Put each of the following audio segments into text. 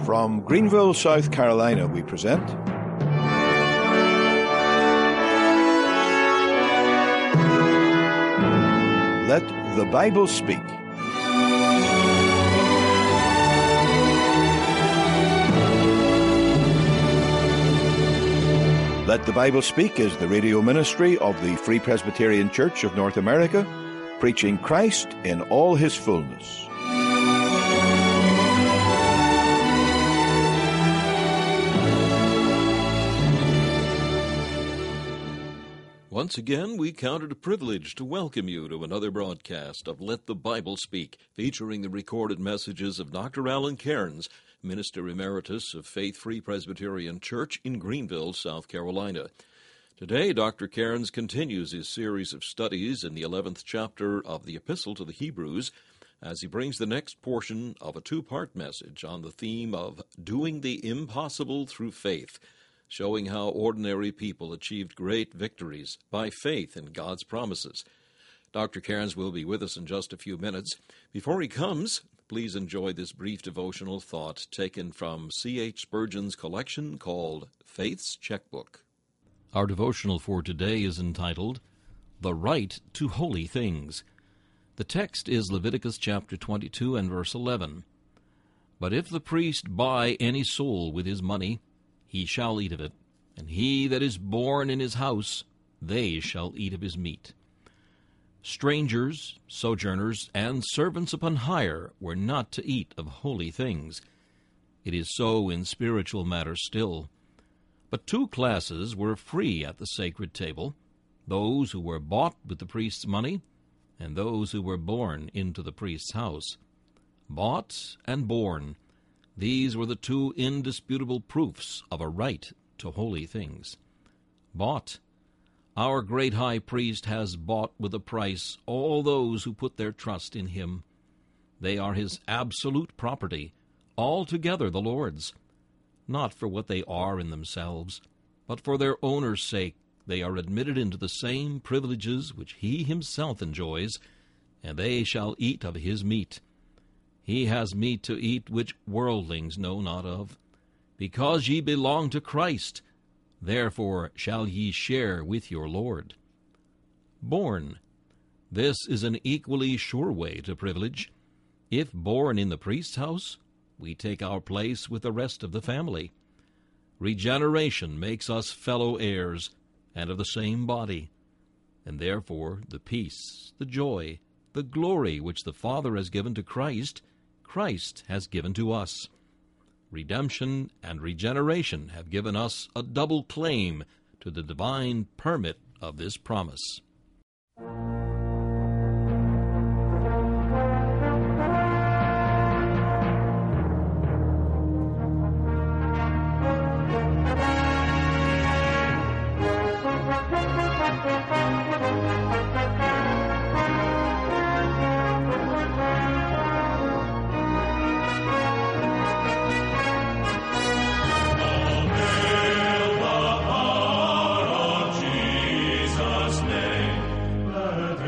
From Greenville, South Carolina, we present Let the Bible Speak. Let the Bible Speak is the radio ministry of the Free Presbyterian Church of North America, preaching Christ in all his fullness. Once again, we count it a privilege to welcome you to another broadcast of Let the Bible Speak, featuring the recorded messages of Dr. Alan Cairns, Minister Emeritus of Faith Free Presbyterian Church in Greenville, South Carolina. Today, Dr. Cairns continues his series of studies in the 11th chapter of the Epistle to the Hebrews as he brings the next portion of a two-part message on the theme of doing the impossible through faith, showing how ordinary people achieved great victories by faith in God's promises. Dr. Cairns will be with us in just a few minutes. Before he comes, please enjoy this brief devotional thought taken from C.H. Spurgeon's collection called Faith's Checkbook. Our devotional for today is entitled, The Right to Holy Things. The text is Leviticus chapter 22 and verse 11. But if the priest buy any soul with his money, he shall eat of it, and he that is born in his house, they shall eat of his meat. Strangers, sojourners, and servants upon hire were not to eat of holy things. It is so in spiritual matters still. But two classes were free at the sacred table, those who were bought with the priest's money, and those who were born into the priest's house. Bought and born, these were the two indisputable proofs of a right to holy things. Bought. Our great high priest has bought with a price all those who put their trust in him. They are his absolute property, altogether the Lord's. Not for what they are in themselves, but for their owner's sake they are admitted into the same privileges which he himself enjoys, and they shall eat of his meat. He has meat to eat which worldlings know not of. Because ye belong to Christ, therefore shall ye share with your Lord. Born. This is an equally sure way to privilege. If born in the priest's house, we take our place with the rest of the family. Regeneration makes us fellow heirs, and of the same body, and therefore the peace, the joy, the glory which the Father has given to Christ, Christ has given to us. Redemption and regeneration have given us a double claim to the divine permit of this promise. Jesus' name, let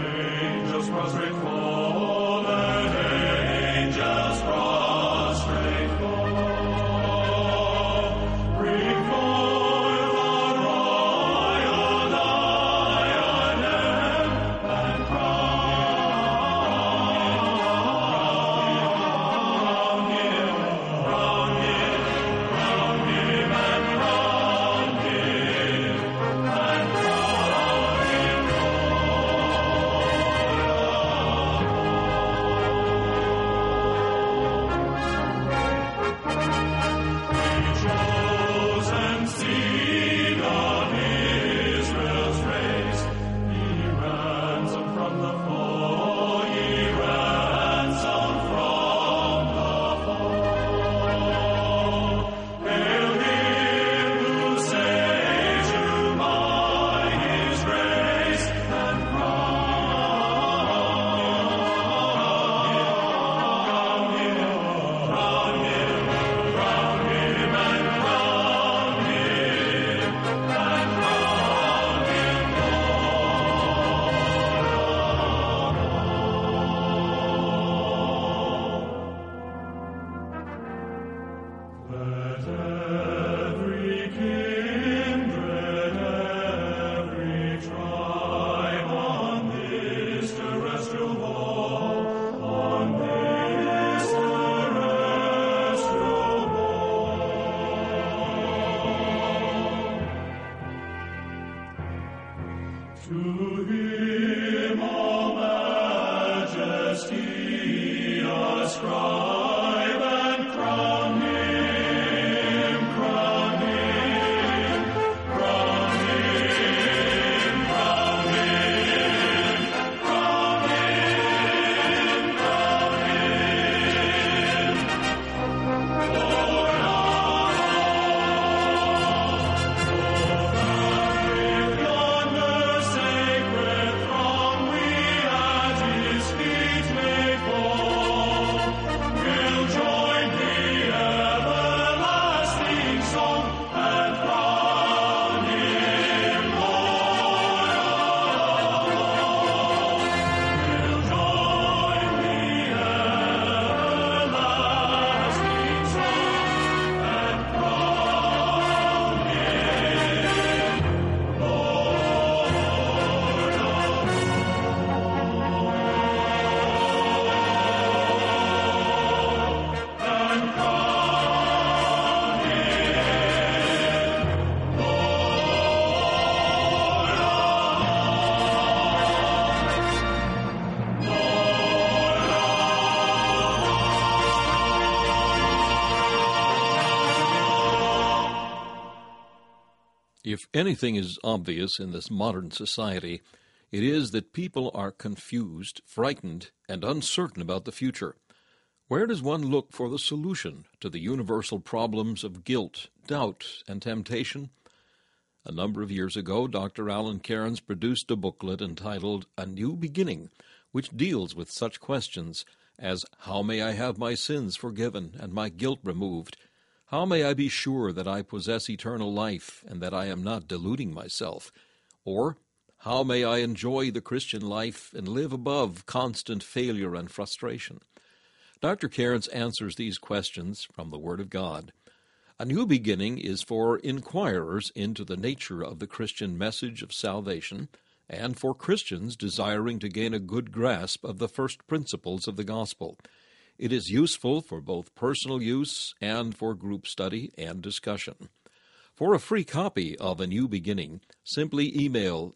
If anything is obvious in this modern society, it is that people are confused, frightened, and uncertain about the future. Where does one look for the solution to the universal problems of guilt, doubt, and temptation? A number of years ago, Dr. Alan Cairns produced a booklet entitled A New Beginning, which deals with such questions as, how may I have my sins forgiven and my guilt removed? How may I be sure that I possess eternal life and that I am not deluding myself? Or, how may I enjoy the Christian life and live above constant failure and frustration? Dr. Cairns answers these questions from the Word of God. A New Beginning is for inquirers into the nature of the Christian message of salvation and for Christians desiring to gain a good grasp of the first principles of the gospel. It is useful for both personal use and for group study and discussion. For a free copy of A New Beginning, simply email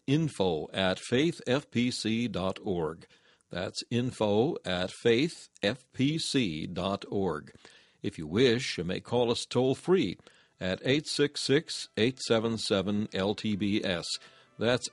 info@faithfpc.org. That's info@faithfpc.org. If you wish, you may call us toll-free at 866-877-LTBS. That's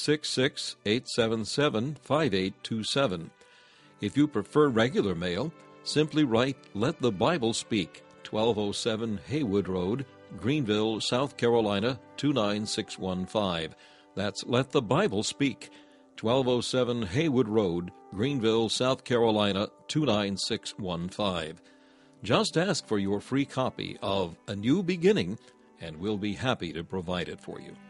866-877-5827. If you prefer regular mail, simply write Let the Bible Speak, 1207 Haywood Road, Greenville, South Carolina, 29615. That's Let the Bible Speak, 1207 Haywood Road, Greenville, South Carolina, 29615. Just ask for your free copy of A New Beginning, and we'll be happy to provide it for you.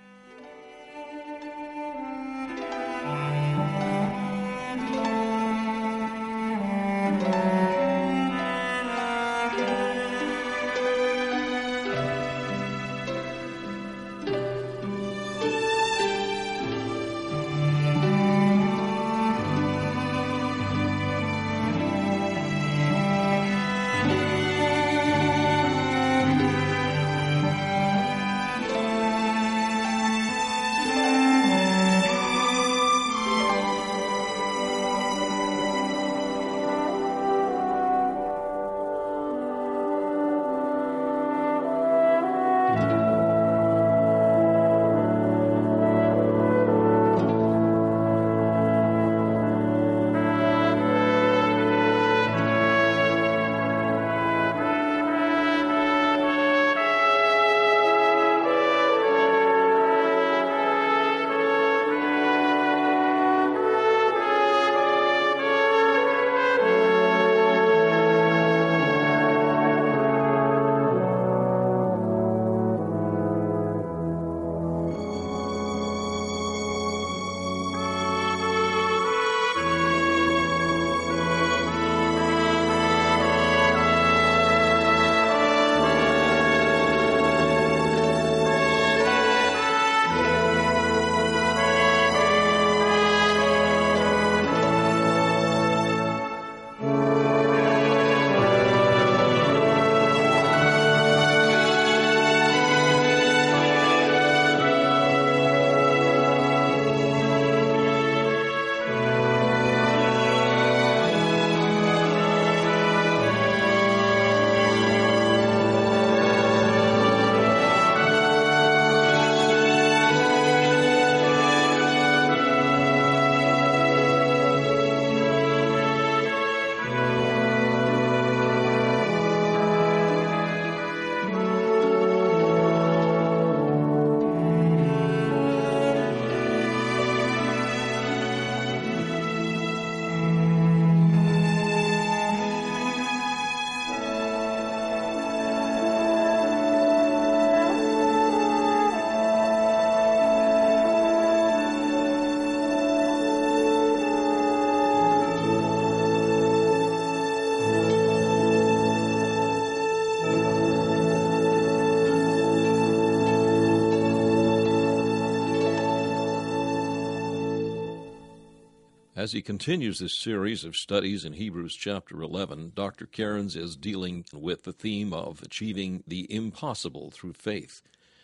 As he continues this series of studies in Hebrews chapter 11, Dr. Cairns is dealing with the theme of achieving the impossible through faith.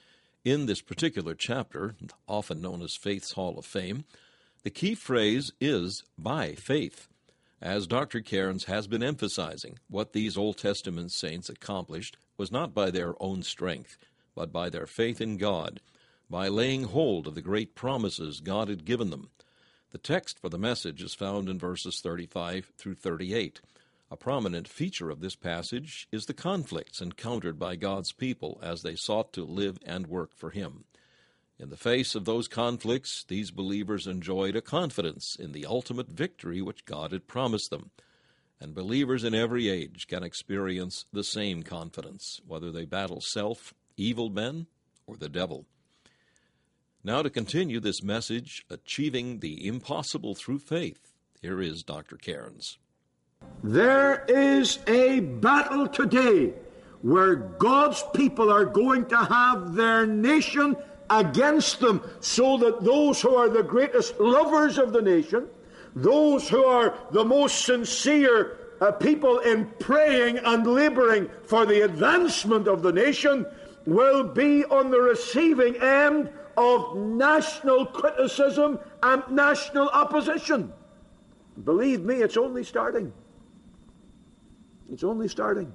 In this particular chapter, often known as Faith's Hall of Fame, the key phrase is by faith. As Dr. Cairns has been emphasizing, what these Old Testament saints accomplished was not by their own strength, but by their faith in God. by laying hold of the great promises God had given them. The text for the message is found in verses 35 through 38. A prominent feature of this passage is the conflicts encountered by God's people as they sought to live and work for Him. In the face of those conflicts, these believers enjoyed a confidence in the ultimate victory which God had promised them. And believers in every age can experience the same confidence, whether they battle self, evil men, or the devil. Now, to continue this message, Achieving the Impossible Through Faith, here is Dr. Cairns. There is a battle today where God's people are going to have their nation against them, so that those who are the greatest lovers of the nation, those who are the most sincere people in praying and laboring for the advancement of the nation, will be on the receiving end of national criticism and national opposition. Believe me, it's only starting. It's only starting.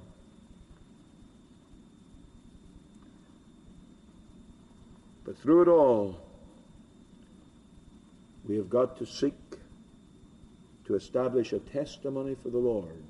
But through it all, we have got to seek to establish a testimony for the Lord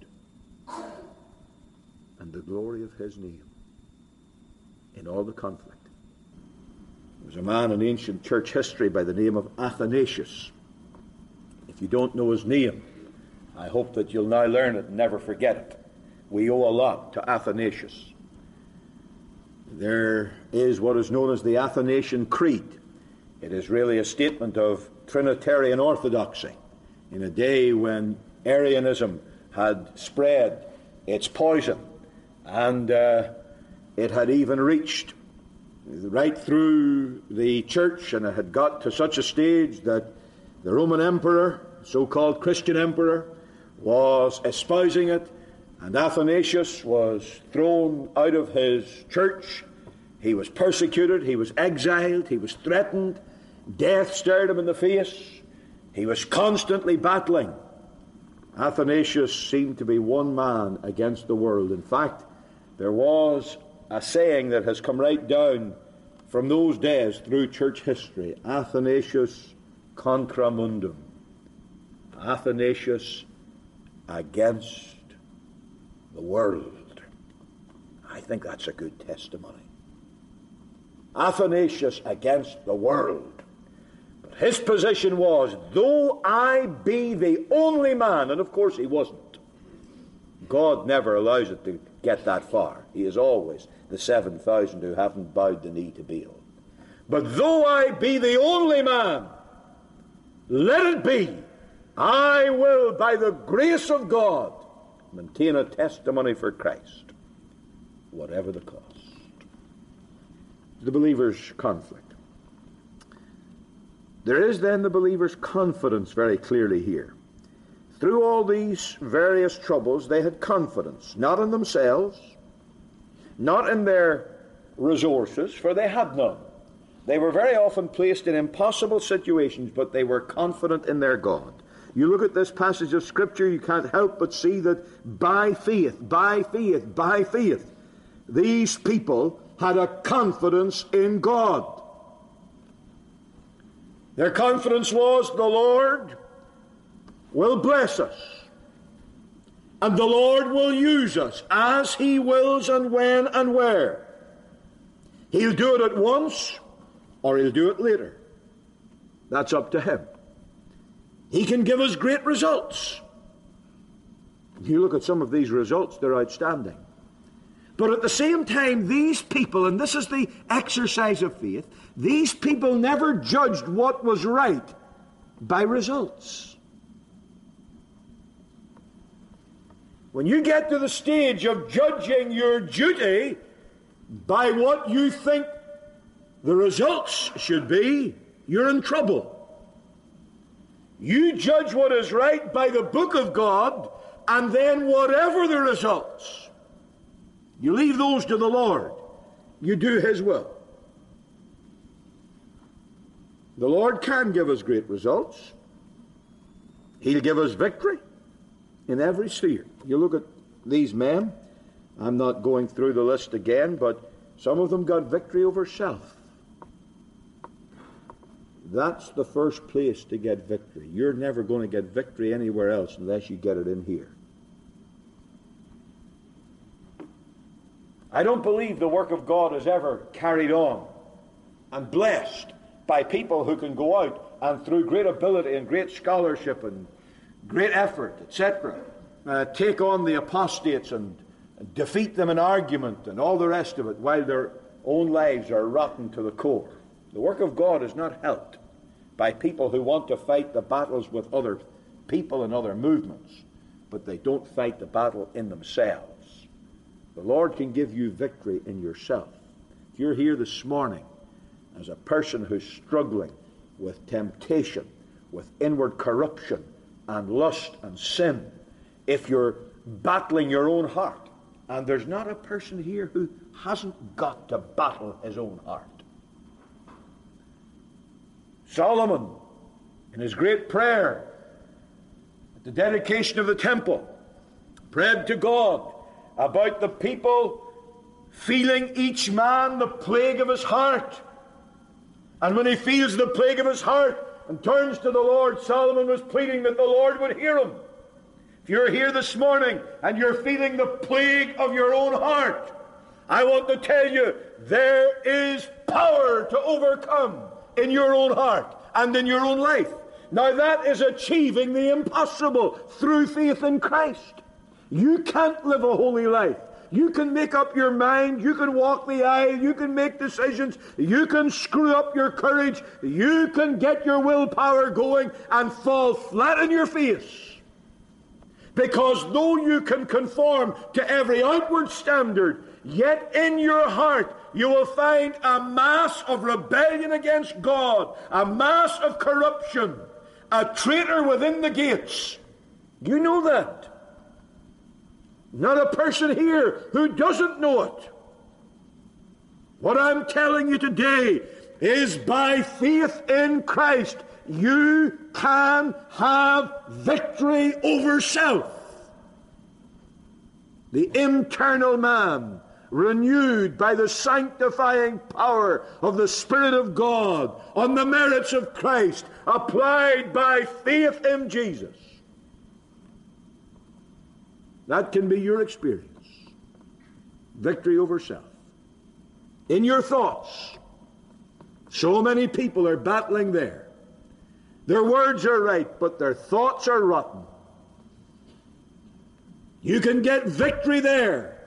and the glory of His name in all the conflict. There was a man in ancient church history by the name of Athanasius. If you don't know his name, I hope that you'll now learn it and never forget it. We owe a lot to Athanasius. There is what is known as the Athanasian Creed. It is really a statement of Trinitarian orthodoxy in a day when Arianism had spread its poison, and it had even reached right through the church, and it had got to such a stage that the Roman emperor, so-called Christian emperor, was espousing it, and Athanasius was thrown out of his church. He was persecuted, he was exiled, he was threatened, death stared him in the face, he was constantly battling. Athanasius seemed to be one man against the world. In fact, there was a saying that has come right down from those days through church history: Athanasius contra mundum. Athanasius against the world. I think that's a good testimony. Athanasius against the world. But his position was, though I be the only man, and of course he wasn't. God never allows it to get that far. He is always the 7,000 who haven't bowed the knee to Baal. But though I be the only man, let it be, I will, by the grace of God, maintain a testimony for Christ, whatever the cost. The believer's conflict. There is then the believer's confidence very clearly here. Through all these various troubles, they had confidence, not in themselves, not in their resources, for they had none. They were very often placed in impossible situations, but they were confident in their God. You look at this passage of Scripture, you can't help but see that by faith, these people had a confidence in God. Their confidence was, the Lord will bless us, and the Lord will use us as He wills, and when and where. He'll do it at once, or He'll do it later. That's up to Him. He can give us great results. You look at some of these results, they're outstanding. But at the same time, these people, and this is the exercise of faith, these people never judged what was right by results. When you get to the stage of judging your duty by what you think the results should be, you're in trouble. You judge what is right by the book of God, and then whatever the results, you leave those to the Lord. You do His will. The Lord can give us great results. He'll give us victory in every sphere. You look at these men. I'm not going through the list again, but some of them got victory over self. That's the first place to get victory. You're never going to get victory anywhere else unless you get it in here. I don't believe the work of God is ever carried on and blessed by people who can go out and through great ability and great scholarship and great effort, etc., take on the apostates and defeat them in argument and all the rest of it while their own lives are rotten to the core. The work of God is not helped by people who want to fight the battles with other people and other movements, but they don't fight the battle in themselves. The Lord can give you victory in yourself. If you're here this morning as a person who's struggling with temptation, with inward corruption and lust and sin, if you're battling your own heart, and there's not a person here who hasn't got to battle his own heart. Solomon, in his great prayer at the dedication of the temple, prayed to God about the people feeling each man the plague of his heart. And when he feels the plague of his heart and turns to the Lord, Solomon was pleading that the Lord would hear him. If you're here this morning and you're feeling the plague of your own heart, I want to tell you there is power to overcome in your own heart and in your own life. Now that is achieving the impossible through faith in Christ. You can't live a holy life. You can make up your mind. You can walk the aisle. You can make decisions. You can screw up your courage. You can get your willpower going and fall flat on your face. Because though you can conform to every outward standard, yet in your heart you will find a mass of rebellion against God, a mass of corruption, a traitor within the gates. You know that. Not a person here who doesn't know it. What I'm telling you today is by faith in Christ, you can have victory over self. The internal man, renewed by the sanctifying power of the Spirit of God, on the merits of Christ, applied by faith in Jesus. That can be your experience. Victory over self. In your thoughts, so many people are battling there. Their words are right, but their thoughts are rotten. You can get victory there.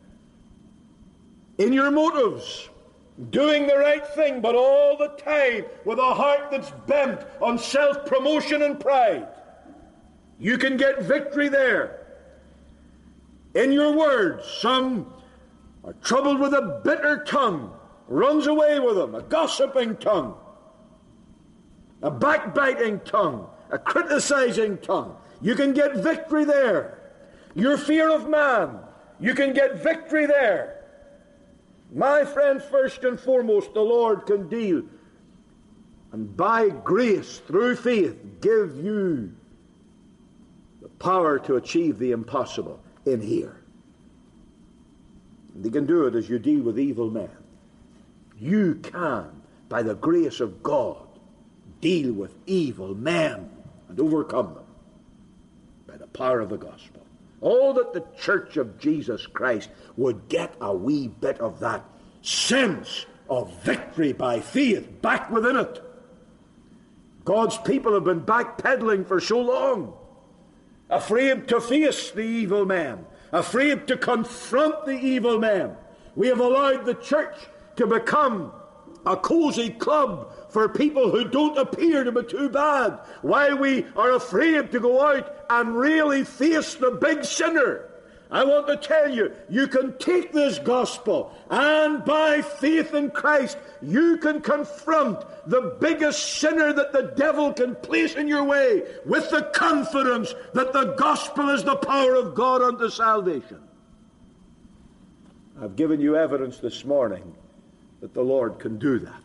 In your motives, doing the right thing, but all the time with a heart that's bent on self-promotion and pride. You can get victory there. In your words, some are troubled with a bitter tongue, runs away with them, a gossiping tongue, a backbiting tongue, a criticizing tongue. You can get victory there. Your fear of man, you can get victory there. My friend, first and foremost, the Lord can deal, and by grace, through faith, give you the power to achieve the impossible in here. And they can do it as you deal with evil men. You can, by the grace of God, deal with evil men and overcome them by the power of the gospel. Oh, that the Church of Jesus Christ would get a wee bit of that sense of victory by faith back within it. God's people have been backpedaling for so long, afraid to face the evil man, afraid to confront the evil man. We have allowed the church to become a cozy club for people who don't appear to be too bad, while we are afraid to go out and really face the big sinner. I want to tell you, you can take this gospel, and by faith in Christ, you can confront the biggest sinner that the devil can place in your way with the confidence that the gospel is the power of God unto salvation. I've given you evidence this morning that the Lord can do that.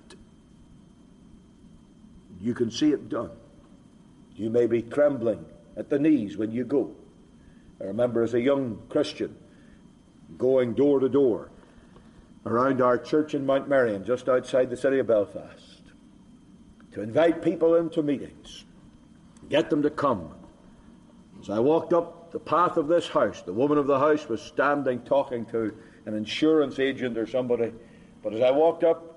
You can see it done. You may be trembling at the knees when you go. I remember as a young Christian going door to door around our church in Mount Merion, just outside the city of Belfast. to invite people into meetings, get them to come. As I walked up the path of this house, the woman of the house was standing talking to an insurance agent or somebody. But as I walked up,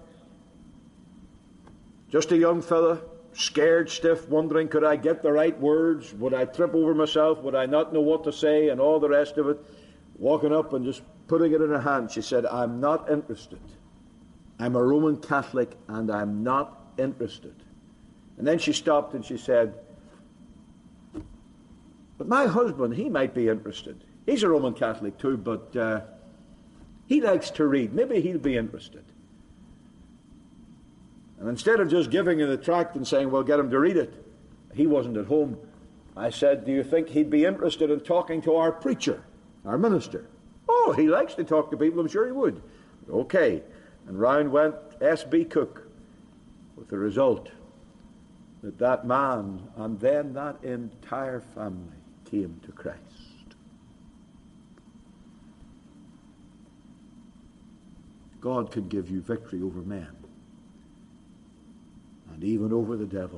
just a young fella, scared stiff, wondering, could I get the right words? Would I trip over myself? Would I not know what to say? And all the rest of it. Walking up and just putting it in her hand, she said, I'm not interested. I'm a Roman Catholic and I'm not interested. And then she stopped and she said, but my husband, he might be interested. He's a Roman Catholic too, but he likes to read. Maybe he'll be interested. And instead of just giving her the tract and saying, well, get him to read it, he wasn't at home. I said, do you think he'd be interested in talking to our preacher, our minister? Oh, he likes to talk to people, I'm sure he would. Okay. And round went S.B. Cook, with the result that that man and then that entire family came to Christ. God can give you victory over men and even over the devil.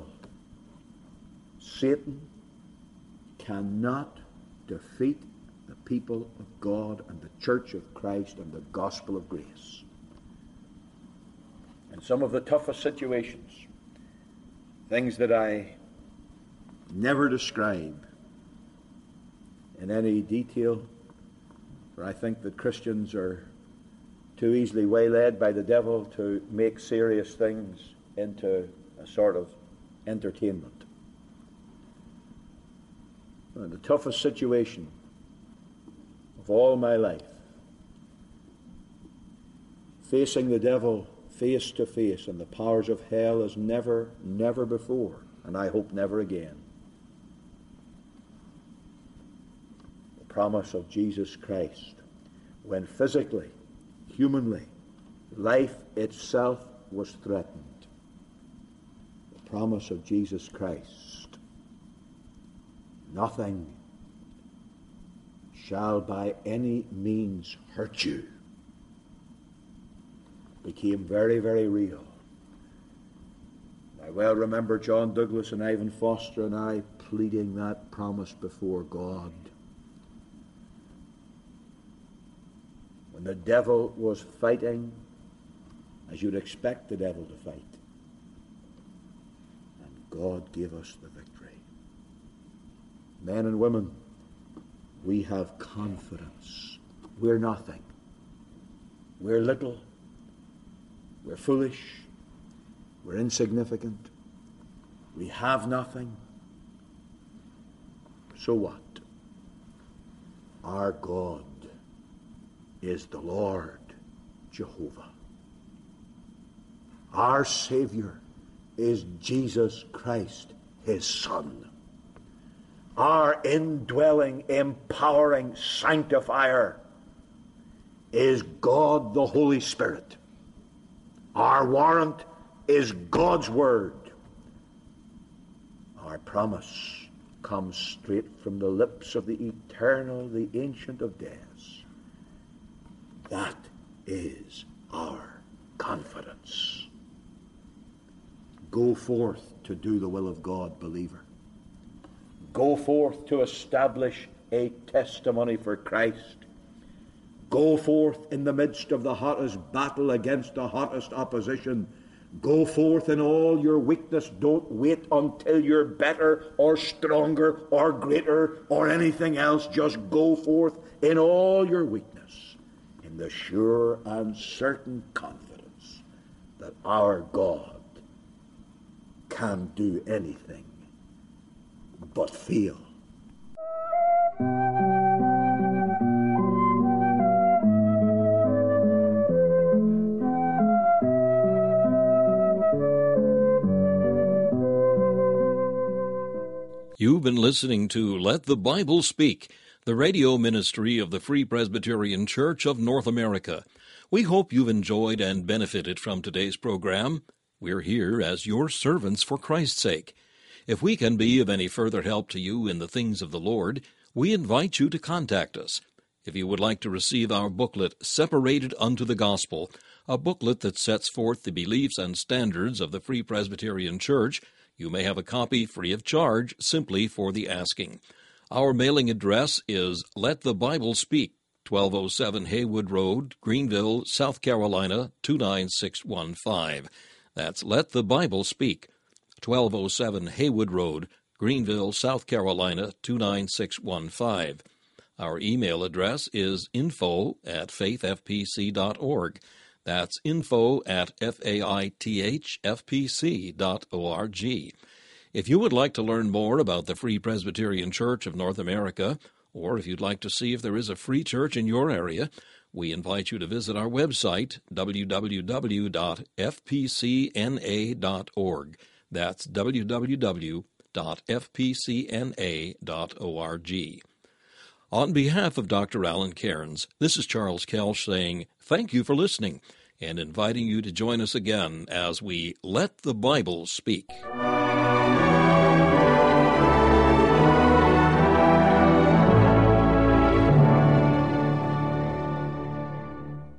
Satan cannot defeat the people of God and the church of Christ and the gospel of grace. In some of the toughest situations, things that I never describe in any detail, for I think that Christians are too easily waylaid by the devil to make serious things into a sort of entertainment. In the toughest situation of all my life, facing the devil face to face and the powers of hell as never, never before, and I hope never again. The promise of Jesus Christ, when physically, humanly, life itself was threatened. The promise of Jesus Christ, nothing shall by any means hurt you, became very, very real. I well remember John Douglas and Ivan Foster and I pleading that promise before God. When the devil was fighting as you'd expect the devil to fight. And God gave us the victory. Men and women, we have confidence. We're nothing. We're little. We're foolish. We're insignificant. We have nothing. So what? Our God is the Lord Jehovah. Our Savior is Jesus Christ, His Son. Our indwelling, empowering sanctifier is God the Holy Spirit. Our warrant is God's Word. Our promise comes straight from the lips of the eternal, the Ancient of Days. That is our confidence. Go forth to do the will of God, believer. Go forth to establish a testimony for Christ. Go forth in the midst of the hottest battle against the hottest opposition. Go forth in all your weakness. Don't wait until you're better or stronger or greater or anything else. Just go forth in all your weakness, in the sure and certain confidence that our God can do anything but fail. You've been listening to Let the Bible Speak, the radio ministry of the Free Presbyterian Church of North America. We hope you've enjoyed and benefited from today's program. We're here as your servants for Christ's sake. If we can be of any further help to you in the things of the Lord, we invite you to contact us. If you would like to receive our booklet, Separated Unto the Gospel, a booklet that sets forth the beliefs and standards of the Free Presbyterian Church, you may have a copy free of charge simply for the asking. Our mailing address is Let the Bible Speak, 1207 Haywood Road, Greenville, South Carolina, 29615. That's Let the Bible Speak, 1207 Haywood Road, Greenville, South Carolina, 29615. Our email address is info@faithfpc.org. That's info@faithfpc.org. If you would like to learn more about the Free Presbyterian Church of North America, or if you'd like to see if there is a free church in your area, we invite you to visit our website, www.fpcna.org. That's www.fpcna.org. On behalf of Dr. Alan Cairns, this is Charles Kelsch saying thank you for listening and inviting you to join us again as we Let the Bible Speak.